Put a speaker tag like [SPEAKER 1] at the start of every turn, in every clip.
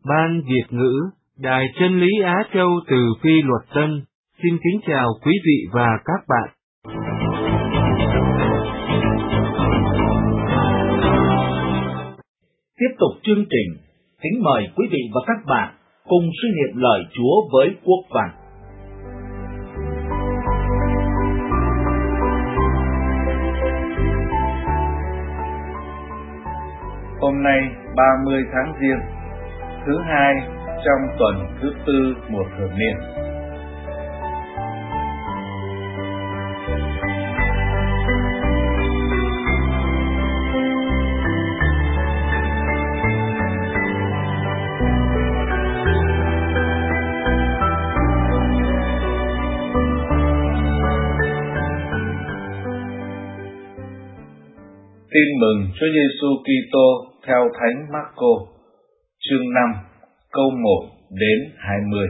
[SPEAKER 1] Ban Việt ngữ, Đài Chân lý Á Châu từ Phi Luật Tân, xin kính chào quý vị và các bạn.
[SPEAKER 2] Tiếp tục chương trình, kính mời quý vị và các bạn cùng suy niệm lời Chúa với Quốc Văn.
[SPEAKER 3] Hôm nay 30 tháng Giêng, thứ hai trong tuần thứ tư mùa thường niên. Tin mừng Chúa Giêsu Kitô theo Thánh Marco, chương 5, câu 1 đến 20.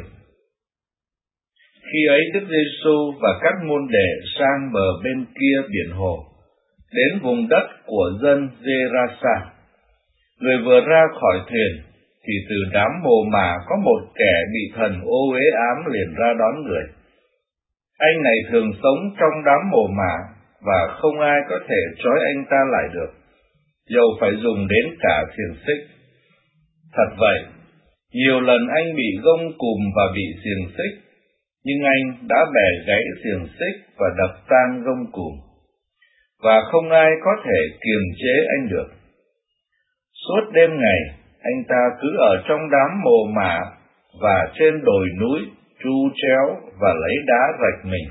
[SPEAKER 3] Khi ấy Đức Giêsu và các môn đệ sang bờ bên kia biển hồ, đến vùng đất của dân Gerasa. Người vừa ra khỏi thuyền, thì từ đám mồ mả có một kẻ bị thần ô uế ám liền ra đón người. Anh này thường sống trong đám mồ mả, và không ai có thể trói anh ta lại được, dầu phải dùng đến cả xiềng xích. Thật vậy, nhiều lần anh bị gông cùm và bị xiềng xích, nhưng anh đã bẻ gãy xiềng xích và đập tan gông cùm, và không ai có thể kiềm chế anh được. Suốt đêm ngày, anh ta cứ ở trong đám mồ mả và trên đồi núi tru tréo và lấy đá rạch mình.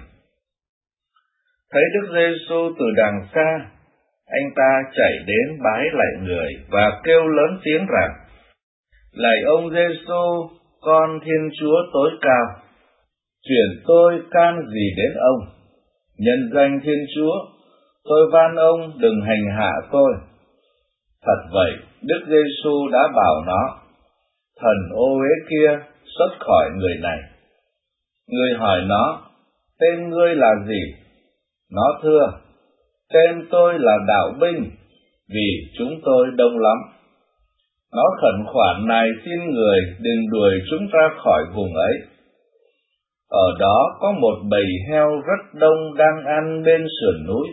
[SPEAKER 3] Thấy Đức Giêsu từ đằng xa, anh ta chạy đến bái lạy người và kêu lớn tiếng rằng: Lạy ông Giêsu, con Thiên Chúa tối cao, chuyển tôi can gì đến ông? Nhân danh Thiên Chúa, tôi van ông đừng hành hạ tôi. Thật vậy, Đức Giêsu đã bảo nó: Thần ô uế kia xuất khỏi người này. Người hỏi nó: Tên ngươi là gì? Nó thưa: Tên tôi là Đạo Binh, vì chúng tôi đông lắm. Nó khẩn khoản nài xin người đừng đuổi chúng ra khỏi vùng ấy. Ở đó có một bầy heo rất đông đang ăn bên sườn núi.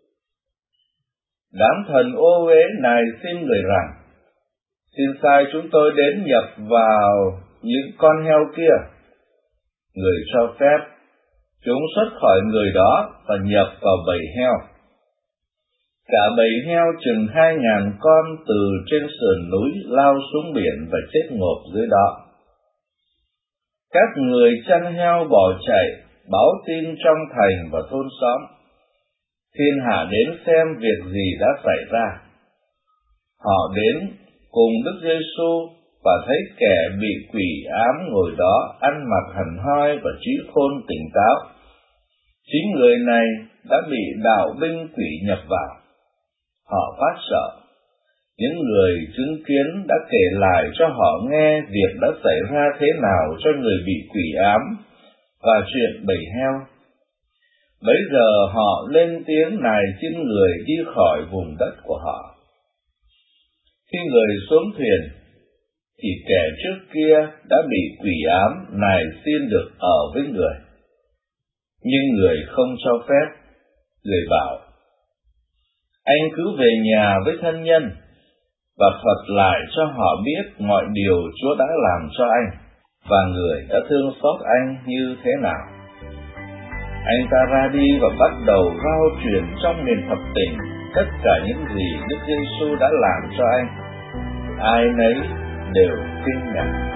[SPEAKER 3] Đám thần ô uế nài xin người rằng: Xin sai chúng tôi đến nhập vào những con heo kia. Người cho phép. Chúng xuất khỏi người đó và nhập vào bầy heo. Cả bầy heo chừng 2.000 con từ trên sườn núi lao xuống biển và chết ngộp dưới đó. Các người chăn heo bỏ chạy, báo tin trong thành và thôn xóm. Thiên hạ đến xem việc gì đã xảy ra. Họ đến cùng Đức Giêsu và thấy kẻ bị quỷ ám ngồi đó, ăn mặc hẳn hoi và trí khôn tỉnh táo. Chính người này đã bị đạo binh quỷ nhập vào. Họ phát sợ. Những người chứng kiến đã kể lại cho họ nghe việc đã xảy ra thế nào cho người bị quỷ ám và chuyện bầy heo. Bấy giờ họ lên tiếng nài xin người đi khỏi vùng đất của họ. Khi người xuống thuyền, thì kẻ trước kia đã bị quỷ ám nài xin được ở với người. Nhưng người không cho phép. Người bảo: Anh cứ về nhà với thân nhân và thuật lại cho họ biết mọi điều Chúa đã làm cho anh, và người đã thương xót anh như thế nào. Anh ta ra đi và bắt đầu rao truyền trong miền thập tỉnh tất cả những gì Đức Giêsu đã làm cho anh. Ai nấy đều kinh ngạc.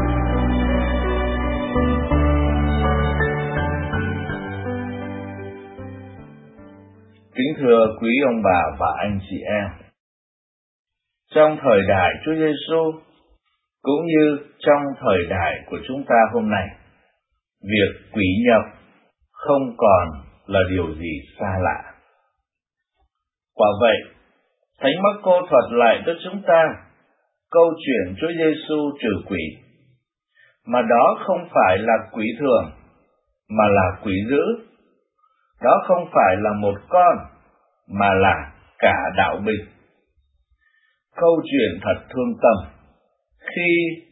[SPEAKER 3] Kính thưa quý ông bà và anh chị em, trong thời đại Chúa Giêsu cũng như trong thời đại của chúng ta hôm nay, việc quỷ nhập không còn là điều gì xa lạ. Quả vậy, Thánh Marco thuật lại cho chúng ta câu chuyện Chúa Giêsu trừ quỷ, mà đó không phải là quỷ thường, mà là quỷ dữ. Đó không phải là một con, mà là cả đạo binh. Câu chuyện thật thương tâm khi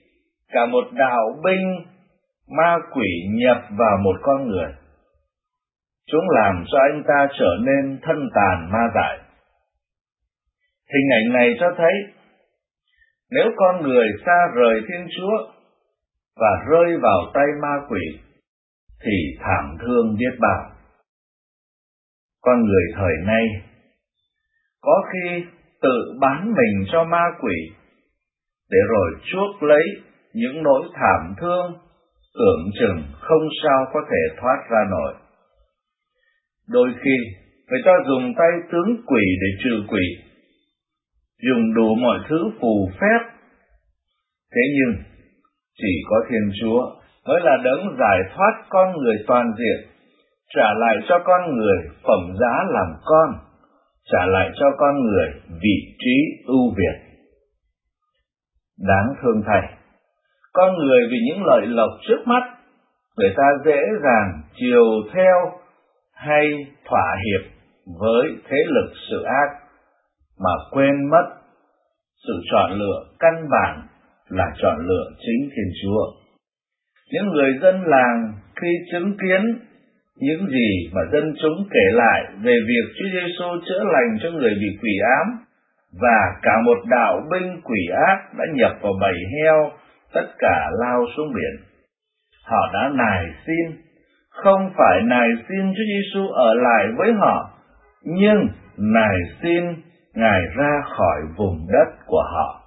[SPEAKER 3] cả một đạo binh ma quỷ nhập vào một con người. Chúng làm cho anh ta trở nên thân tàn ma dại. Hình ảnh này cho thấy, nếu con người xa rời Thiên Chúa và rơi vào tay ma quỷ, thì thảm thương biết bao. Con người thời nay có khi tự bán mình cho ma quỷ để rồi chuốc lấy những nỗi thảm thương tưởng chừng không sao có thể thoát ra nổi. Đôi khi người ta dùng tay tướng quỷ để trừ quỷ, dùng đủ mọi thứ phù phép. Thế nhưng chỉ có Thiên Chúa mới là đấng giải thoát con người toàn diện, trả lại cho con người phẩm giá làm con, trả lại cho con người vị trí ưu việt. Đáng thương thay, con người vì những lợi lộc trước mắt, người ta dễ dàng chiều theo hay thỏa hiệp với thế lực sự ác, mà quên mất sự chọn lựa căn bản là chọn lựa chính Thiên Chúa. Những người dân làng khi chứng kiến những gì mà dân chúng kể lại về việc Chúa Giêsu chữa lành cho người bị quỷ ám, và cả một đạo binh quỷ ác đã nhập vào bầy heo, tất cả lao xuống biển. Họ đã nài xin, không phải nài xin Chúa Giêsu ở lại với họ, nhưng nài xin Ngài ra khỏi vùng đất của họ.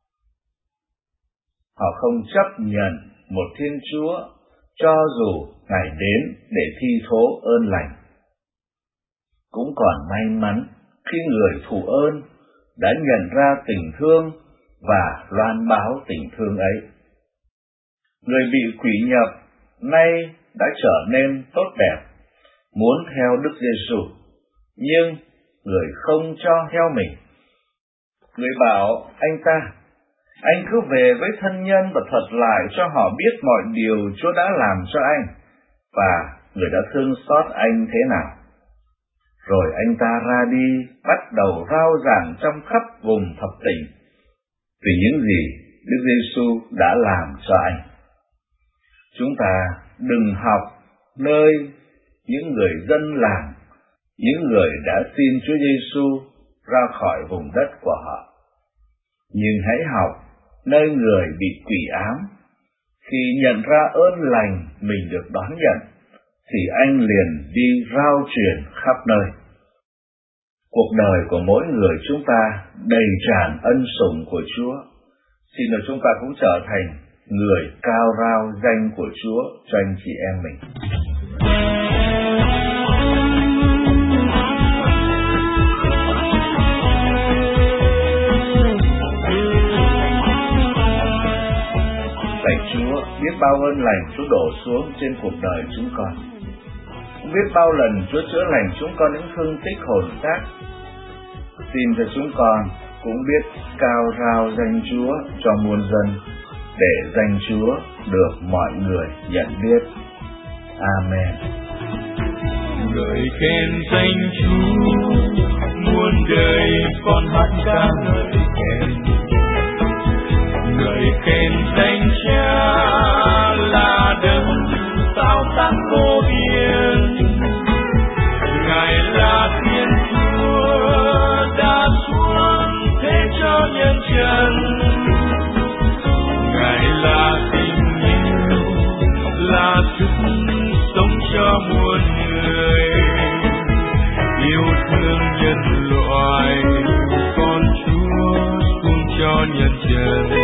[SPEAKER 3] Họ không chấp nhận một Thiên Chúa cho dù Ngài đến để thi thố ơn lành. Cũng còn may mắn khi người thụ ơn đã nhận ra tình thương và loan báo tình thương ấy. Người bị quỷ nhập nay đã trở nên tốt đẹp, muốn theo Đức Giêsu, nhưng người không cho theo mình. Người bảo anh cứ về với thân nhân và thuật lại cho họ biết mọi điều Chúa đã làm cho anh, và người đã thương xót anh thế nào. Rồi anh ta ra đi, bắt đầu rao giảng trong khắp vùng thập tỉnh vì những gì Đức Giêsu đã làm cho anh. Chúng ta đừng học nơi những người dân làng, những người đã xin Chúa Giêsu ra khỏi vùng đất của họ, nhưng hãy học nơi người bị quỷ ám. Khi nhận ra ơn lành mình được đón nhận, thì anh liền đi rao truyền khắp nơi. Cuộc đời của mỗi người chúng ta đầy tràn ân sủng của Chúa. Xin là chúng ta cũng trở thành người cao rao danh của Chúa cho anh chị em mình. Lạy Chúa, biết bao ơn lành Chúa đổ xuống trên cuộc đời chúng con. Không biết bao lần Chúa chữa lành chúng con những thương tích hồn xác. Xin cho chúng con cũng biết cao rao danh Chúa cho muôn dân, để danh Chúa được mọi người nhận biết. Amen.
[SPEAKER 4] Ngợi khen danh Chúa, muôn đời con hát ca ngợi khen. Ngợi khen danh Cha là đấng tạo tác vô biên. Ngài là Thiên Chúa đã xuống thế cho nhân dân. Ngài là tình yêu, là sức sống cho muôn người. Yêu thương nhân loại, con Chúa xuống cho nhân dân.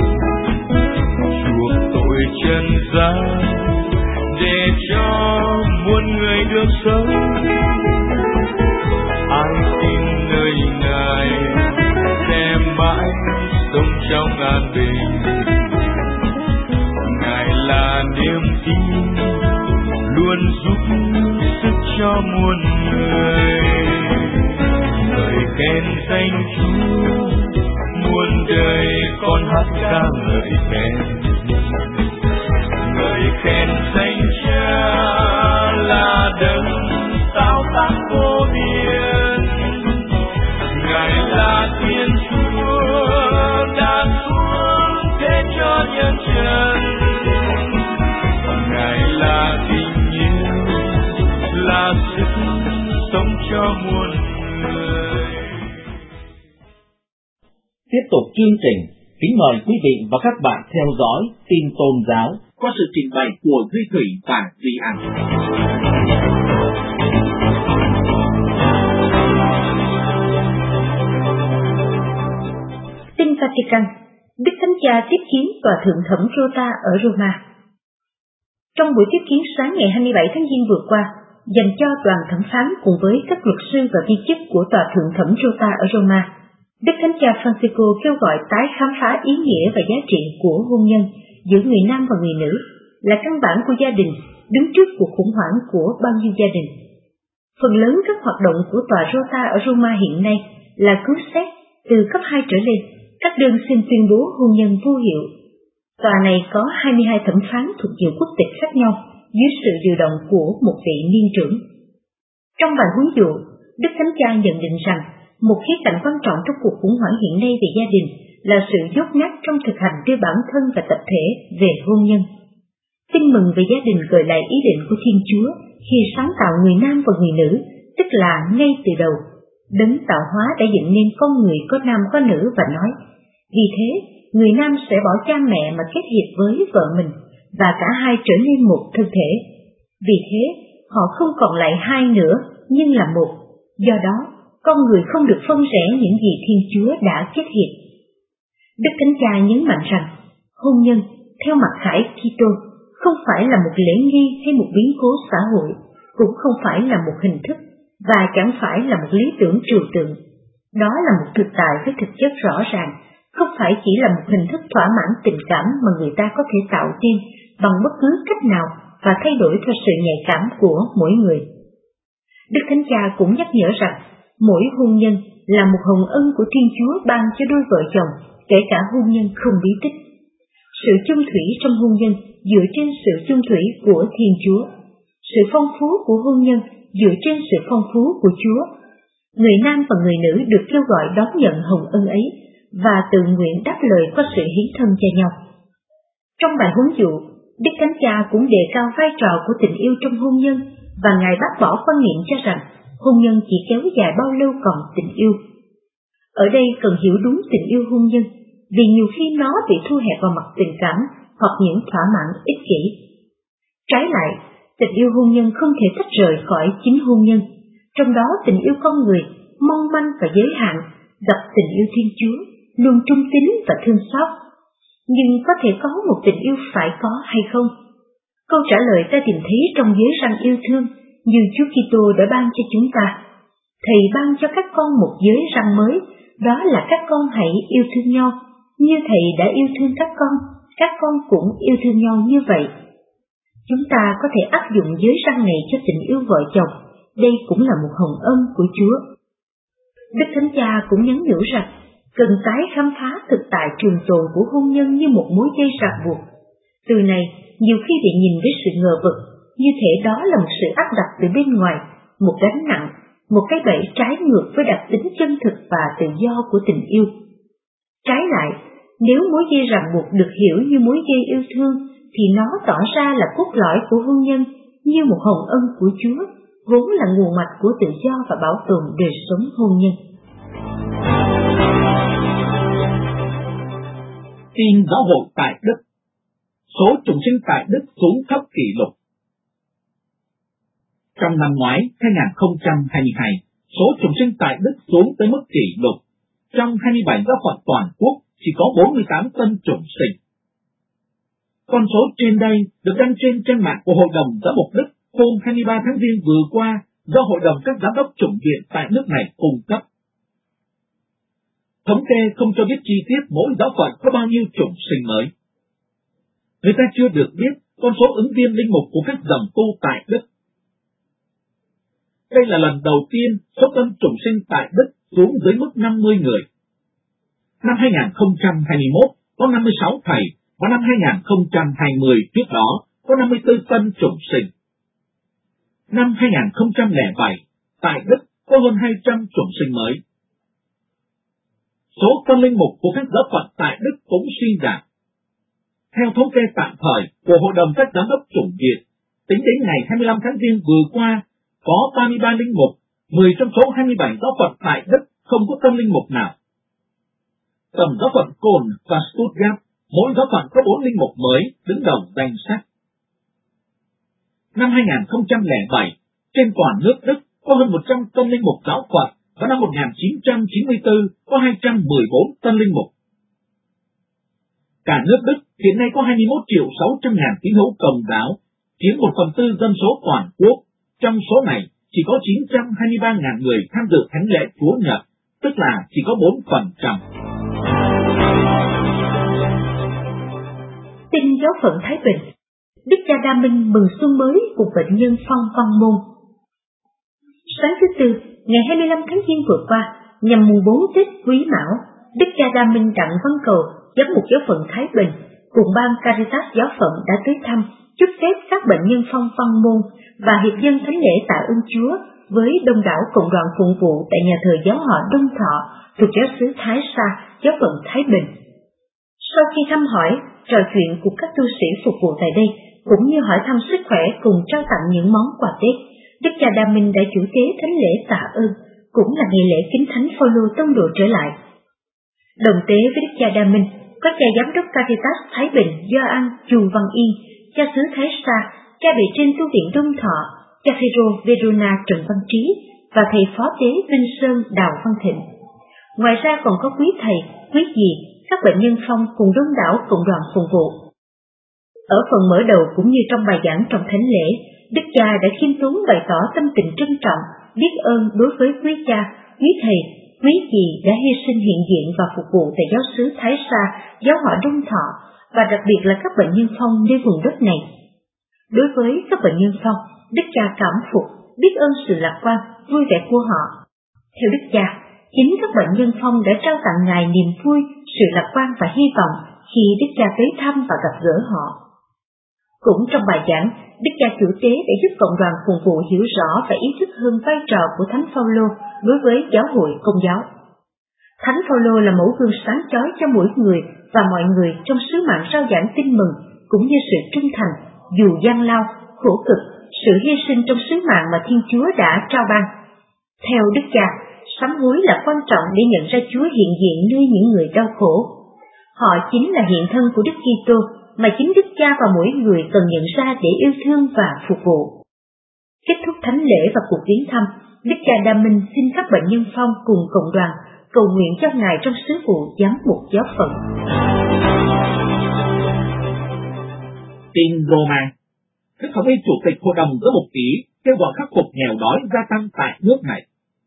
[SPEAKER 4] Chuộc tội chân gian để cho muôn người được sống. Ai tin nơi Ngài sẽ mãi sống trong an bình. Ngài là niềm tin luôn giúp sức cho muôn người. Ngợi khen danh Chúa, muôn đời con hát ca ngợi khen. Ngợi khen danh Cha là đấng tạo tác vô biên. Ngài là Thiên Chúa đã xuống thế cho nhân chân. Ngài là tình yêu, là sức sống cho muôn người.
[SPEAKER 2] Tiếp tục chương trình, kính mời quý vị và các bạn theo dõi tin tôn giáo qua sự trình bày của Duy Thủy và Duy An.
[SPEAKER 5] Tin Vatican, Đức Thánh Cha tiếp kiến Tòa Thượng Thẩm Rota ở Roma. Trong buổi tiếp kiến sáng ngày 27 tháng Giêng vừa qua, dành cho đoàn thẩm phán cùng với các luật sư và viên chức của Tòa Thượng Thẩm Rota ở Roma, Đức Thánh Cha Francisco kêu gọi tái khám phá ý nghĩa và giá trị của hôn nhân giữa người nam và người nữ, là căn bản của gia đình, đứng trước cuộc khủng hoảng của bao nhiêu gia đình. Phần lớn các hoạt động của Tòa Rota ở Roma hiện nay là cứu xét từ cấp 2 trở lên các đơn xin tuyên bố hôn nhân vô hiệu. Tòa này có 22 thẩm phán thuộc nhiều quốc tịch khác nhau dưới sự điều động của một vị niên trưởng. Trong bài huấn dụ, Đức Thánh Cha nhận định rằng một khía cạnh quan trọng trong cuộc khủng hoảng hiện nay về gia đình là sự dốt nát trong thực hành đưa bản thân và tập thể về hôn nhân. Tin mừng về gia đình gợi lại ý định của Thiên Chúa khi sáng tạo người nam và người nữ, tức là ngay từ đầu, Đấng tạo hóa đã dựng nên con người có nam có nữ và nói, vì thế người nam sẽ bỏ cha mẹ mà kết hiệp với vợ mình, và cả hai trở nên một thân thể. Vì thế họ không còn lại hai nữa nhưng là một. Do đó con người không được phân rẽ những gì Thiên Chúa đã kết hiệp. Đức Thánh Cha nhấn mạnh rằng hôn nhân theo mặc khải Kitô không phải là một lễ nghi hay một biến cố xã hội, cũng không phải là một hình thức và chẳng phải là một lý tưởng trừu tượng. Đó là một thực tại với thực chất rõ ràng, không phải chỉ là một hình thức thỏa mãn tình cảm mà người ta có thể tạo nên bằng bất cứ cách nào và thay đổi theo sự nhạy cảm của mỗi người. Đức Thánh Cha cũng nhắc nhở rằng mỗi hôn nhân là một hồng ân của Thiên Chúa ban cho đôi vợ chồng, kể cả hôn nhân không bí tích. Sự chung thủy trong hôn nhân dựa trên sự chung thủy của Thiên Chúa. Sự phong phú của hôn nhân dựa trên sự phong phú của Chúa. Người nam và người nữ được kêu gọi đón nhận hồng ân ấy và tự nguyện đáp lời qua sự hiến thân cho nhau. Trong bài huấn dụ, Đức Thánh Cha cũng đề cao vai trò của tình yêu trong hôn nhân và Ngài bác bỏ quan niệm cho rằng hôn nhân chỉ kéo dài bao lâu còn tình yêu. Ở đây cần hiểu đúng tình yêu hôn nhân, vì nhiều khi nó bị thu hẹp vào mặt tình cảm hoặc những thỏa mãn ích kỷ. Trái lại, tình yêu hôn nhân không thể tách rời khỏi chính hôn nhân, trong đó tình yêu con người, mong manh và giới hạn, gặp tình yêu Thiên Chúa, luôn trung tín và thương xót. Nhưng có thể có một tình yêu phải có hay không? Câu trả lời ta tìm thấy trong giới răn yêu thương như Chúa Kitô đã ban cho chúng ta. Thầy ban cho các con một giới răn mới, đó là các con hãy yêu thương nhau, như Thầy đã yêu thương các con cũng yêu thương nhau như vậy. Chúng ta có thể áp dụng giới răn này cho tình yêu vợ chồng, đây cũng là một hồng ân của Chúa. Đức Thánh Cha cũng nhắn nhủ rằng cần tái khám phá thực tại trường tồn của hôn nhân như một mối dây ràng buộc. Từ này nhiều khi bị nhìn với sự ngờ vực, như thể đó là một sự áp đặt từ bên ngoài, một gánh nặng, một cái bẫy trái ngược với đặc tính chân thực và tự do của tình yêu. Trái lại, nếu mối dây ràng buộc được hiểu như mối dây yêu thương, thì nó tỏ ra là cốt lõi của hôn nhân, như một hồng ân của Chúa, vốn là nguồn mạch của tự do và bảo tồn đời sống hôn nhân.
[SPEAKER 2] Tin giáo hội tại Đức. Số trùng sinh tại Đức xuống thấp kỷ lục. Trong năm ngoái 2022, số trùng sinh tại Đức xuống tới mức kỷ lục. Trong 27 giáo phận toàn quốc chỉ có 48 tân trùng sinh. Con số trên đây được đăng trên trang mạng của Hội đồng Giám mục Đức hôm 23 tháng Giêng vừa qua do Hội đồng các giám đốc chủng viện tại nước này cung cấp. Thống kê không cho biết chi tiết mỗi giáo phận có bao nhiêu chủng sinh mới. Người ta chưa được biết con số ứng viên linh mục của các dòng tu tại Đức. Đây là lần đầu tiên số tân chủng sinh tại Đức xuống dưới mức 50 người. Năm 2021 có 56 thầy, và năm 2020 trước đó có 54 tân chủng sinh. Năm 2007, tại Đức có hơn 200 chủng sinh mới. Số tân linh mục của các giáo phận tại Đức cũng suy giảm. Theo thống kê tạm thời của Hội đồng các giám đốc chủng viện, tính đến ngày 25 tháng Giêng vừa qua, có 33 linh mục, 10 trong số 27 giáo phận tại Đức không có tân linh mục nào. Tầm giáo phận Cologne và Stuttgart, mỗi giáo phận có 4 linh mục mới đứng đầu danh sách. Năm 2007, trên toàn nước Đức có hơn 100 tân linh mục giáo phận và năm 1994 có 214 tân linh mục. Cả nước Đức hiện nay có 21.600.000 tín hữu Công giáo, chiếm 1/4 dân số toàn quốc. Trong số này, chỉ có 923.000 người tham dự thánh lễ Chúa Nhật, tức là chỉ có 4%.
[SPEAKER 5] Tin giáo phận Thái Bình, Đức cha Đa Minh mừng xuân mới cùng bệnh nhân Phong Văn Môn. Sáng thứ Tư, ngày 25 tháng Giêng vừa qua, nhằm mùng 4 Tết Quý Mão, Đức cha Đa Minh Đặng Văn Cầu, giám mục giáo phận Thái Bình, cùng ban Caritas giáo phận đã tới thăm, chúc Tết các bệnh nhân Phong Văn Môn và hiệp dân thánh lễ tạ ơn Chúa với đông đảo cộng đoàn phụng vụ tại nhà thờ giáo họ Đông Thọ thuộc giáo xứ Thái Sa, giáo phận Thái Bình. Sau khi thăm hỏi, trò chuyện cùng các tu sĩ phục vụ tại đây, cũng như hỏi thăm sức khỏe cùng trao tặng những món quà Tết, Đức cha Đa Minh đã chủ tế thánh lễ tạ ơn, cũng là ngày lễ kính thánh Phaolô tông đồ trở lại. Đồng tế với Đức cha Đa Minh, có cha giám đốc Caritas Thái Bình Gioan Chu Văn Yên, cha xứ Thái Sa, cha bề trên tu viện Đông Thọ, cha Phêrô Verona Trần Văn Trí và thầy phó tế Vinh Sơn Đào Văn Thịnh. Ngoài ra còn có quý thầy, quý dì, các bệnh nhân Phong cùng đông đảo cộng đoàn phụng vụ. Ở phần mở đầu cũng như trong bài giảng trong thánh lễ, Đức cha đã khiêm tốn bày tỏ tâm tình trân trọng, biết ơn đối với quý cha, quý thầy, quý dì đã hy sinh hiện diện và phục vụ tại giáo xứ Thái Sa, giáo họ Đông Thọ và đặc biệt là các bệnh nhân Phong nơi vùng đất này. Đối với các bệnh nhân Phong, Đức cha cảm phục, biết ơn sự lạc quan, vui vẻ của họ. Theo Đức cha, chính các bệnh nhân Phong đã trao tặng Ngài niềm vui, sự lạc quan và hy vọng khi Đức cha tới thăm và gặp gỡ họ. Cũng trong bài giảng, Đức cha chủ tế đã giúp cộng đoàn phụng vụ hiểu rõ và ý thức hơn vai trò của Thánh Phaolô đối với giáo hội Công giáo. Thánh Phaolô là mẫu gương sáng chói cho mỗi người và mọi người trong sứ mạng rao giảng tin mừng, cũng như sự trung thành, dù gian lao, khổ cực, sự hy sinh trong sứ mạng mà Thiên Chúa đã trao ban. Theo Đức cha, sám hối là quan trọng để nhận ra Chúa hiện diện nơi những người đau khổ. Họ chính là hiện thân của Đức Kitô mà chính Đức cha và mỗi người cần nhận ra để yêu thương và phục vụ. Kết thúc thánh lễ và cuộc viếng thăm, Đức cha Đa Minh xin các bệnh nhân Phong cùng cộng đoàn cầu nguyện cho Ngài trong sứ vụ giám mục giáo phận.
[SPEAKER 2] Tin Roma, Đức Hồng Y Chủ tịch Hội đồng Giám mục Ý kêu gọi khắc phục nghèo đói gia tăng tại nước này.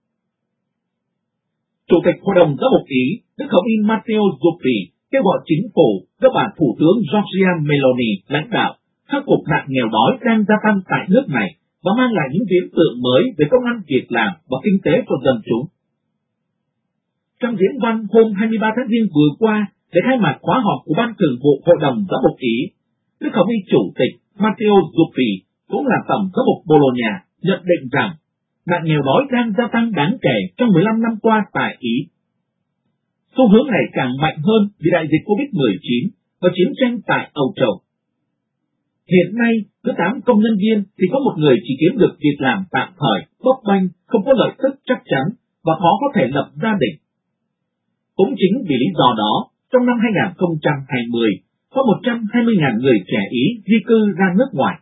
[SPEAKER 2] Chủ tịch Hội đồng Giám mục Ý, Đức Hồng Y Matteo Zuppi kêu gọi chính phủ do bà Thủ tướng Giorgia Meloni lãnh đạo khắc phục nạn nghèo đói đang gia tăng tại nước này và mang lại những viễn tượng mới về công ăn việc làm và kinh tế cho dân chúng. Trong diễn văn hôm 23 tháng Giêng vừa qua, để khai mạc khóa họp của Ban Thường vụ Hội đồng Giám mục Ý, Đức Hồng Y Chủ tịch Matteo Zuppi cũng là Tổng giám mục Bologna nhận định rằng nạn nghèo đói đang gia tăng đáng kể trong 15 năm qua tại Ý. Xu hướng này càng mạnh hơn vì đại dịch COVID-19 và chiến tranh tại Âu Châu. Hiện nay, cứ 8 công nhân viên thì có một người chỉ kiếm được việc làm tạm thời, bấp bênh, không có lợi tức chắc chắn và khó có thể lập gia đình. Cũng chính vì lý do đó, trong năm 2020, có 120.000 người trẻ Ý di cư ra nước ngoài.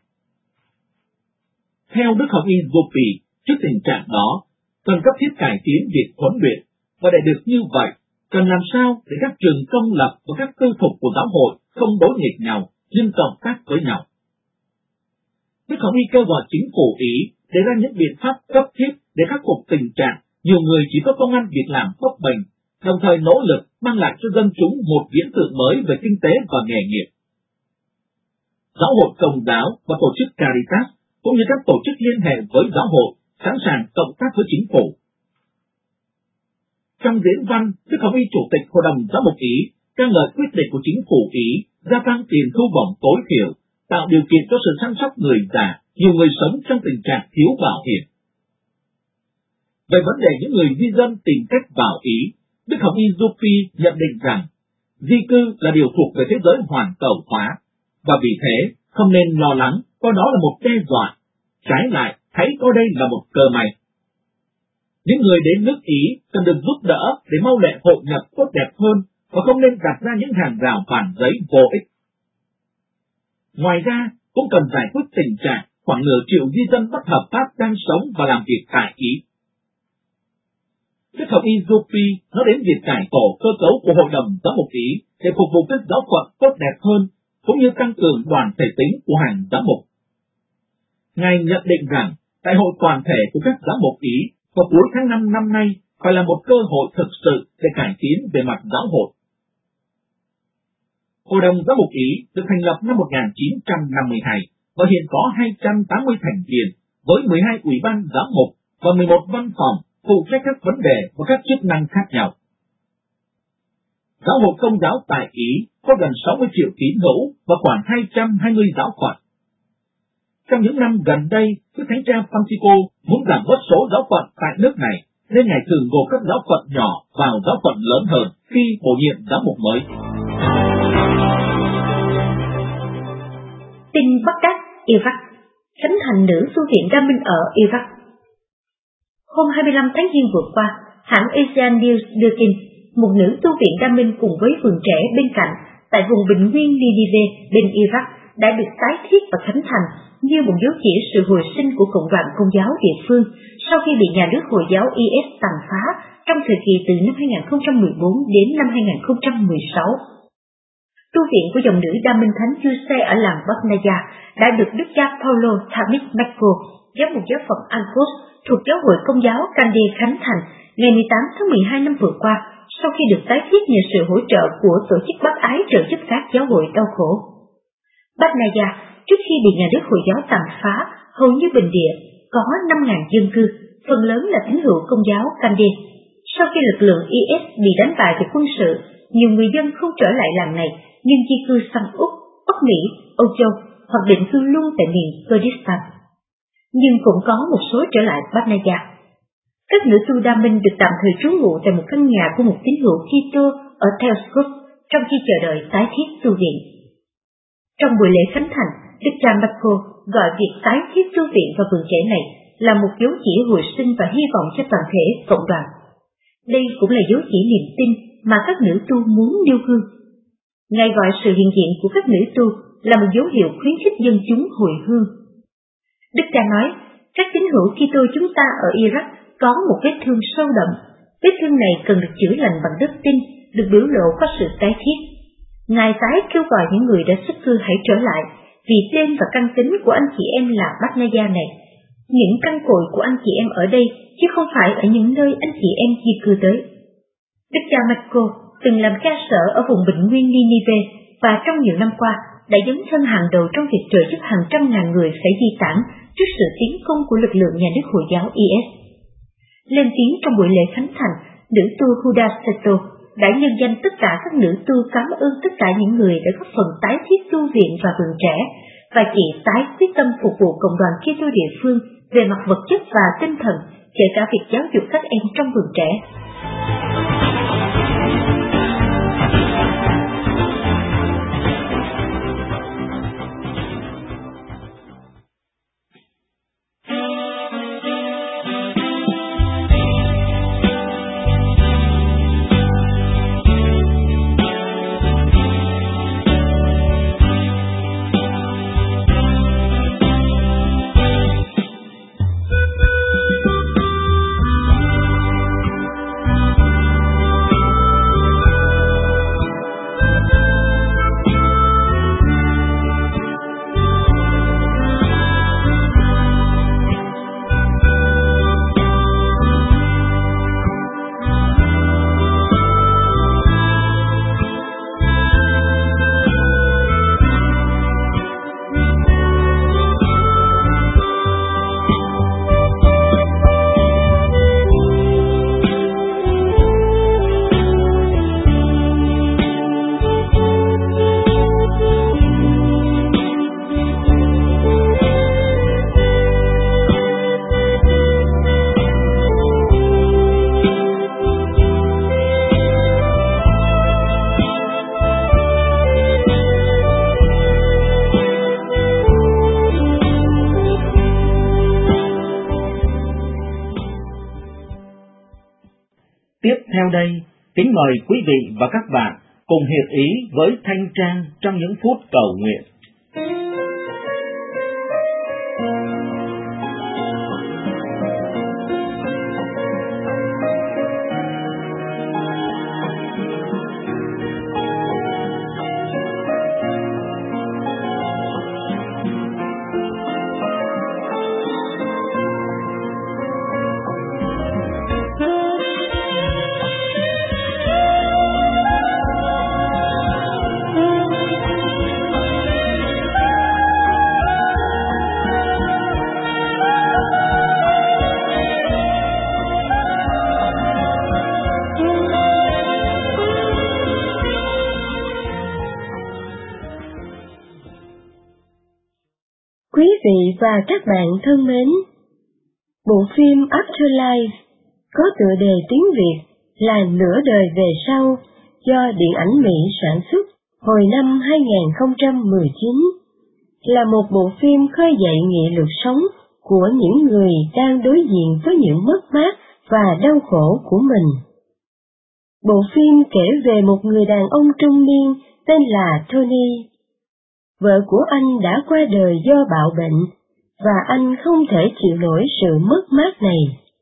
[SPEAKER 2] Theo Đức Hồng Y Zuppi, trước tình trạng đó, cần cấp thiết cải tiến việc huấn luyện, và để được như vậy, cần làm sao để các trường công lập và các tư thục của giáo hội không đối nghịch nhau, nhưng cộng tác với nhau. Đức Hồng Y kêu gọi chính phủ Ý đề ra những biện pháp cấp thiết để khắc phục tình trạng nhiều người chỉ có công ăn việc làm bấp bênh, đồng thời nỗ lực mang lại cho dân chúng một viễn tượng mới về kinh tế và nghề nghiệp. Giáo hội Công giáo và tổ chức Caritas cũng như các tổ chức liên hệ với giáo hội sẵn sàng cộng tác với chính phủ. Trong diễn văn, Đức Hồng Y Chủ tịch Hội đồng Giám mục Ý ca ngợi quyết định của chính phủ Ý gia tăng tiền thu bổng tối thiểu, tạo điều kiện cho sự chăm sóc người già, nhiều người sống trong tình trạng thiếu bảo hiểm. Về vấn đề những người di dân tìm cách vào Ý, Đức Hồng Y Zuppi nhận định rằng Di cư là điều thuộc về thế giới hoàn cầu hóa, và vì thế không nên lo lắng coi đó là một đe dọa, trái lại hãy coi đây là một cơ may. Những người đến nước Ý cần được giúp đỡ để mau lẹ hội nhập tốt đẹp hơn và không nên đặt ra những hàng rào phản giấy vô ích. Ngoài ra, cũng cần giải quyết tình trạng khoảng nửa triệu di dân bất hợp pháp đang sống và làm việc tại Ý. Kết hợp Izopi nói đến việc cải tổ cơ cấu của Hội đồng Giám mục Ý để phục vụ các giáo phận tốt đẹp hơn, cũng như tăng cường đoàn thể tính của hàng giám mục. Ngài nhận định rằng đại hội toàn thể của các giám mục Ý vào cuối tháng 5 năm nay phải là một cơ hội thực sự để cải tiến về mặt giáo hội. Hội đồng Giám mục Ý được thành lập năm 1952 và hiện có 280 thành viên với 12 ủy ban giám mục và 11 văn phòng phụ trách các vấn đề và các chức năng khác nhau. Giáo hội Công giáo tại Ý có gần 60 triệu tín hữu và khoảng 220 giáo phận. Trong những năm gần đây, Đức Thánh cha Francisco muốn giảm bớt số giáo phận tại nước này, nên Ngài thường gộp các giáo phận nhỏ vào giáo phận lớn hơn khi bổ nhiệm giám mục mới.
[SPEAKER 5] Tin Baghdad, Iraq, khánh thành nữ tu viện Đa Minh ở Iraq. Hôm 25 tháng Giêng vừa qua, hãng Asian News đưa tin một nữ tu viện Đa Minh cùng với vườn trẻ bên cạnh tại vùng bình nguyên Ninive bên Iraq đã được tái thiết và khánh thành như một dấu chỉ sự hồi sinh của cộng đoàn Công giáo địa phương sau khi bị nhà nước Hồi giáo IS tàn phá trong thời kỳ từ năm 2014 đến năm 2016. Tu viện của dòng nữ Đa Minh Thánh Giuse ở làng Batnaya đã được Đức cha Paulo Thamit Mecco, giám mục giáo phận Ancos thuộc giáo hội Công giáo Kandy khánh thành ngày 18 tháng 12 năm vừa qua, sau khi được tái thiết nhờ sự hỗ trợ của tổ chức bác ái trợ giúp các giáo hội đau khổ. Batnaya, trước khi bị nhà nước Hồi giáo tàn phá, hầu như bình địa, có 5.000 dân cư, phần lớn là tín hữu Công giáo Kandy. Sau khi lực lượng IS bị đánh bại về quân sự, nhiều người dân không trở lại làng này, nhưng di cư sang Úc, Bắc Mỹ, Âu Châu hoặc định cư luôn tại miền Kurdistan. Nhưng cũng có một số trở lại Batnaya. Các nữ tu Đa Minh được tạm thời trú ngụ tại một căn nhà của một tín hữu Kitô ở Telskop trong khi chờ đợi tái thiết tu viện. Trong buổi lễ khánh thành, Đức cha Marco gọi việc tái thiết tu viện và vườn trẻ này là một dấu chỉ hồi sinh và hy vọng cho toàn thể cộng đoàn. Đây cũng là dấu chỉ niềm tin mà các nữ tu muốn nêu gương. Ngài gọi sự hiện diện của các nữ tu là một dấu hiệu khuyến khích dân chúng hồi hương. Đức cha nói, các tín hữu Kitô chúng ta ở Iraq có một vết thương sâu đậm. Vết thương này cần được chữa lành bằng đức tin, được biểu lộ qua sự tái thiết. Ngài tái kêu gọi những người đã xuất cư hãy trở lại, vì tên và căn tính của anh chị em là Batnaya này. Những căn cội của anh chị em ở đây, chứ không phải ở những nơi anh chị em di cư tới. Đức cha Marco từng làm cha sở ở vùng bình nguyên Ninive và trong nhiều năm qua đã dấn thân hàng đầu trong việc trợ giúp hàng trăm ngàn người phải di tản trước sự tiến công của lực lượng nhà nước Hồi giáo IS. Lên tiếng trong buổi lễ khánh thành, nữ tu Huda Seto đã nhân danh tất cả các nữ tu cảm ơn tất cả những người đã góp phần tái thiết tu viện và vườn trẻ, và chị tái quyết tâm phục vụ cộng đoàn Kitô địa phương về mặt vật chất và tinh thần, kể cả việc giáo dục các em trong vườn trẻ.
[SPEAKER 2] theo đây, kính mời quý vị và các bạn cùng hiệp ý với Thanh Trang trong những phút cầu nguyện.
[SPEAKER 5] Quý vị và các bạn thân mến, bộ phim Afterlife có tựa đề tiếng Việt là Nửa đời về sau do Điện ảnh Mỹ sản xuất hồi năm 2019, là một bộ phim khơi dậy nghị lực sống của những người đang đối diện với những mất mát và đau khổ của mình. Bộ phim kể về một người đàn ông trung niên tên là Tony. Vợ của anh đã qua đời do bạo bệnh, và anh không thể chịu nổi sự mất mát này.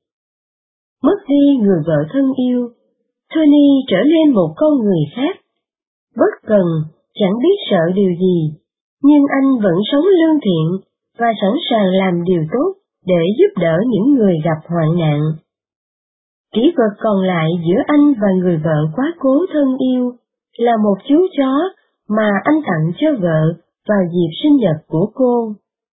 [SPEAKER 5] Mất đi người vợ thân yêu, Tony trở nên một con người khác. Bất cần, chẳng biết sợ điều gì, nhưng anh vẫn sống lương thiện và sẵn sàng làm điều tốt để giúp đỡ những người gặp hoạn nạn. Kỷ vật còn lại giữa anh và người vợ quá cố thân yêu là một chú chó mà anh tặng cho vợ vào dịp sinh nhật của cô.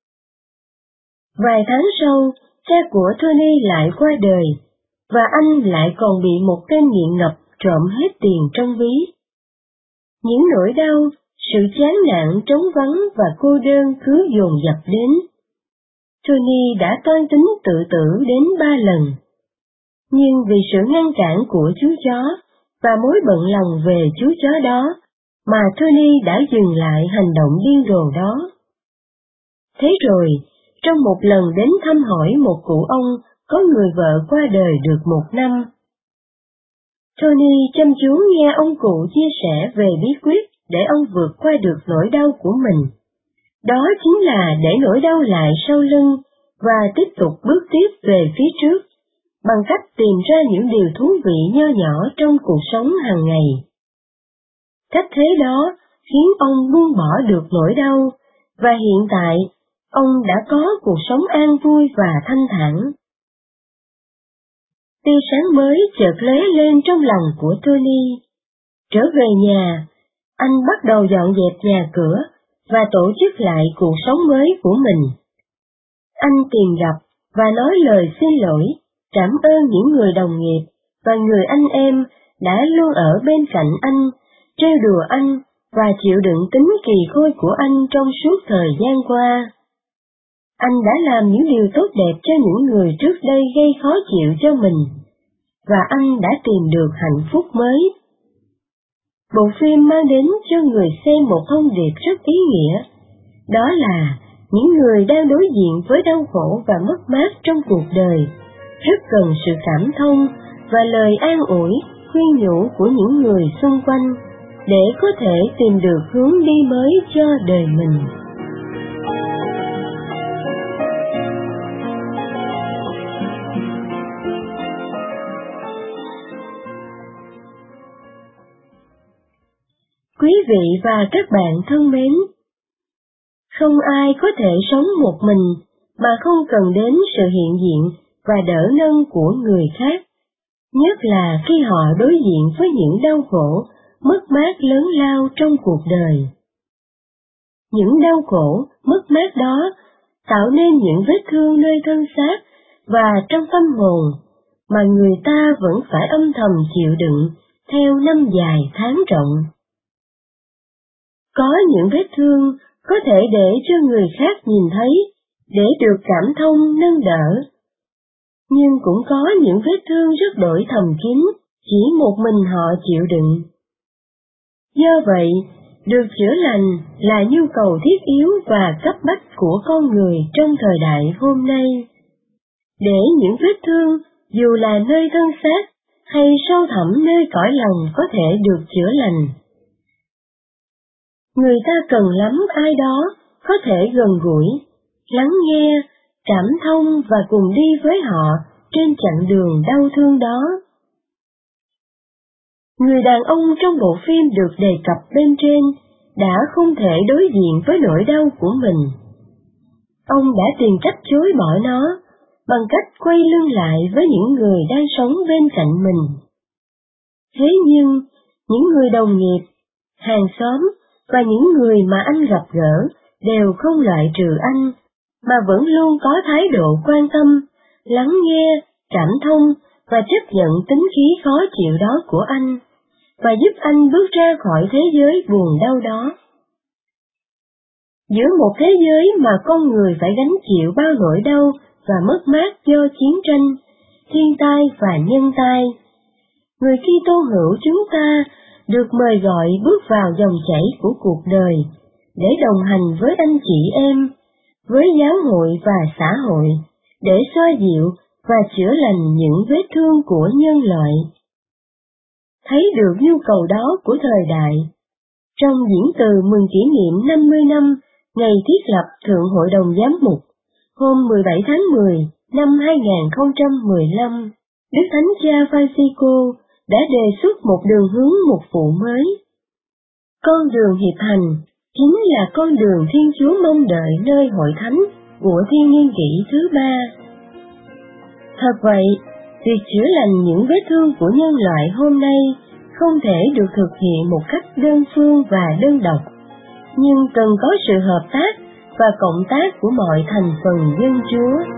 [SPEAKER 5] Vài tháng sau, cha của Tony lại qua đời, và anh lại còn bị một tên nghiện ngập trộm hết tiền trong ví. Những nỗi đau, sự chán nản, trống vắng và cô đơn cứ dồn dập đến. Tony đã toan tính tự tử đến 3 lần. Nhưng vì sự ngăn cản của chú chó và mối bận lòng về chú chó đó, mà Tony đã dừng lại hành động điên rồ đó. Thế rồi, trong một lần đến thăm hỏi một cụ ông có người vợ qua đời được 1 năm, Tony chăm chú nghe ông cụ chia sẻ về bí quyết để ông vượt qua được nỗi đau của mình. Đó chính là để nỗi đau lại sau lưng và tiếp tục bước tiếp về phía trước, bằng cách tìm ra những điều thú vị nho nhỏ trong cuộc sống hàng ngày. Cách thế đó khiến ông buông bỏ được nỗi đau, và hiện tại, ông đã có cuộc sống an vui và thanh thản. Tia sáng mới chợt lóe lên trong lòng của Tony. Trở về nhà, anh bắt đầu dọn dẹp nhà cửa và tổ chức lại cuộc sống mới của mình. Anh tìm gặp và nói lời xin lỗi, cảm ơn những người đồng nghiệp và người anh em đã luôn ở bên cạnh anh, trêu đùa anh và chịu đựng tính kỳ khôi của anh trong suốt thời gian qua. Anh đã làm những điều tốt đẹp cho những người trước đây gây khó chịu cho mình, và anh đã tìm được hạnh phúc mới. Bộ phim mang đến cho người xem một thông điệp rất ý nghĩa, đó là những người đang đối diện với đau khổ và mất mát trong cuộc đời rất cần sự cảm thông và lời an ủi, khuyên nhủ của những người xung quanh để có thể tìm được hướng đi mới cho đời mình. Quý vị và các bạn thân mến, không ai có thể sống một mình mà không cần đến sự hiện diện và đỡ nâng của người khác, nhất là khi họ đối diện với những đau khổ, mất mát lớn lao trong cuộc đời. Những đau khổ, mất mát đó tạo nên những vết thương nơi thân xác và trong tâm hồn mà người ta vẫn phải âm thầm chịu đựng theo năm dài tháng rộng. Có những vết thương có thể để cho người khác nhìn thấy, để được cảm thông nâng đỡ. Nhưng cũng có những vết thương rất đổi thầm kín, chỉ một mình họ chịu đựng. Do vậy, được chữa lành là nhu cầu thiết yếu và cấp bách của con người trong thời đại hôm nay. Để những vết thương, dù là nơi thân xác
[SPEAKER 6] hay sâu thẳm nơi cõi lòng có thể được chữa lành. Người ta cần lắm ai đó có thể gần gũi, lắng nghe, cảm thông và cùng đi với họ trên chặng đường đau thương đó. Người đàn ông trong bộ phim được đề cập bên trên đã không thể đối diện với nỗi đau của mình. Ông đã tìm cách chối bỏ nó bằng cách quay lưng lại với những người đang sống bên cạnh mình. Thế nhưng, những người đồng nghiệp, hàng xóm và những người mà anh gặp gỡ đều không loại trừ anh, mà vẫn luôn có thái độ quan tâm, lắng nghe, cảm thông và chấp nhận tính khí khó chịu đó của anh, và giúp anh bước ra khỏi thế giới buồn đau đó. Giữa một thế giới mà con người phải gánh chịu bao nỗi đau và mất mát do chiến tranh, thiên tai và nhân tai, người Kitô hữu chúng ta được mời gọi bước vào dòng chảy của cuộc đời để đồng hành với anh chị em, với giáo hội và xã hội, để xoa dịu và chữa lành những vết thương của nhân loại. Thấy được nhu cầu đó của thời đại, trong diễn từ mừng kỷ niệm 50 năm ngày thiết lập Thượng Hội đồng Giám mục, hôm 17 tháng 10 năm 2015, Đức Thánh Cha Francisco đã đề xuất một đường hướng mục vụ mới. Con đường hiệp hành chính là con đường Thiên Chúa mong đợi nơi hội thánh của thiên niên kỷ thứ 3. Thật vậy, việc chữa lành những vết thương của nhân loại hôm nay không thể được thực hiện một cách đơn phương và đơn độc, nhưng cần có sự hợp tác và cộng tác của mọi thành phần dân Chúa.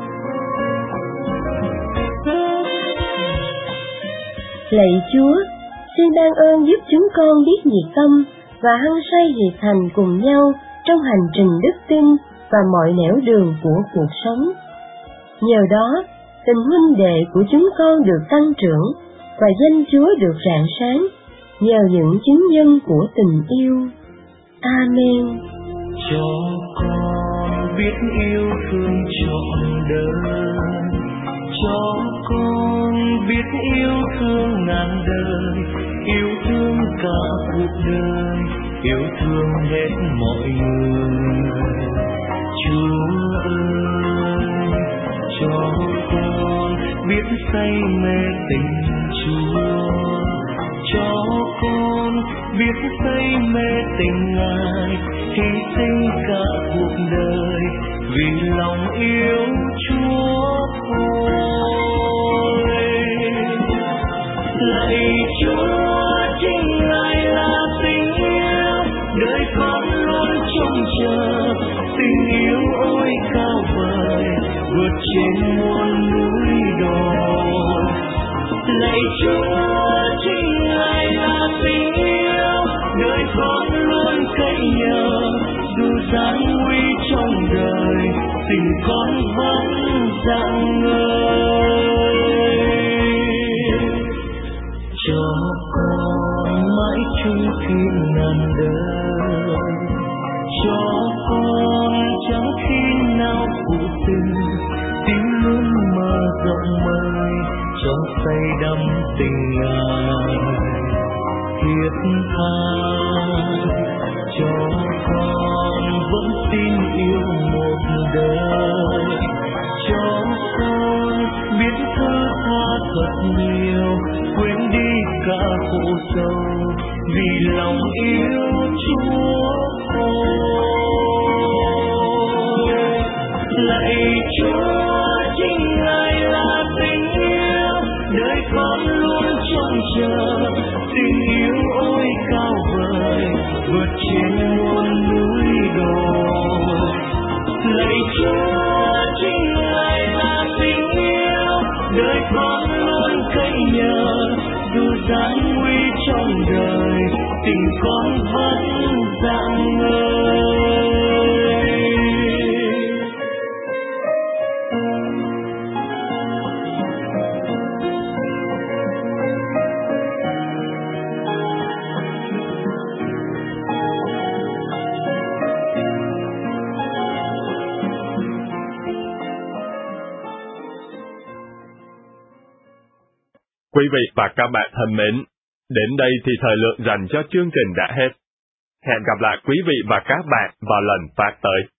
[SPEAKER 6] Lạy Chúa, xin ban ơn giúp chúng con biết nhiệt tâm và hăng say hiệp hành cùng nhau trong hành trình đức tin và mọi nẻo đường của cuộc sống. Nhờ đó, tình huynh đệ của chúng con được tăng trưởng và danh Chúa được rạng sáng nhờ những chứng nhân của tình yêu. Amen.
[SPEAKER 4] Cho con biết yêu thương trọn đời, cho con biết yêu thương ngàn đời, yêu thương cả cuộc đời, yêu thương hết mọi người. Chúa ơi, cho con biết say mê tình Chúa, cho con biết say mê tình Ngài, hy sinh cả cuộc đời vì lòng yêu Chúa thôi. Lạy Chúa, chính Ngài là tình yêu, đời con luôn trông chờ, tình yêu ôi cao vời vượt trên muôn núi đồi. Lạy Chúa, chính Ngài là tình yêu, đời con luôn cậy nhờ, dù gian nguy trong đời, tình con vẫn rạng ngời. Cho con mãi chung thủy ngàn đời, cho con chẳng khi nào phụ tình, tim luôn mở rộng mời, cho say đắm tình Ngài thiết tha. Cho con vẫn tin yêu một đời, cho con biết thứ tha thật nhiều, quên đi cả khổ sầu vì lòng yêu Chúa thôi. Lạy Chúa, chính Ngài là tình yêu, đời con luôn trông chờ, tình yêu ôi cao vời vượt trên muôn núi đồi. Lạy Chúa, chính Ngài là tình yêu, đời con luôn cậy nhờ, dù gian nguy trong đời, tình con vẫn rạng ngời.
[SPEAKER 7] Quý vị và các bạn thân mến, đến đây thì thời lượng dành cho chương trình đã hết. Hẹn gặp lại quý vị và các bạn vào lần phát tới.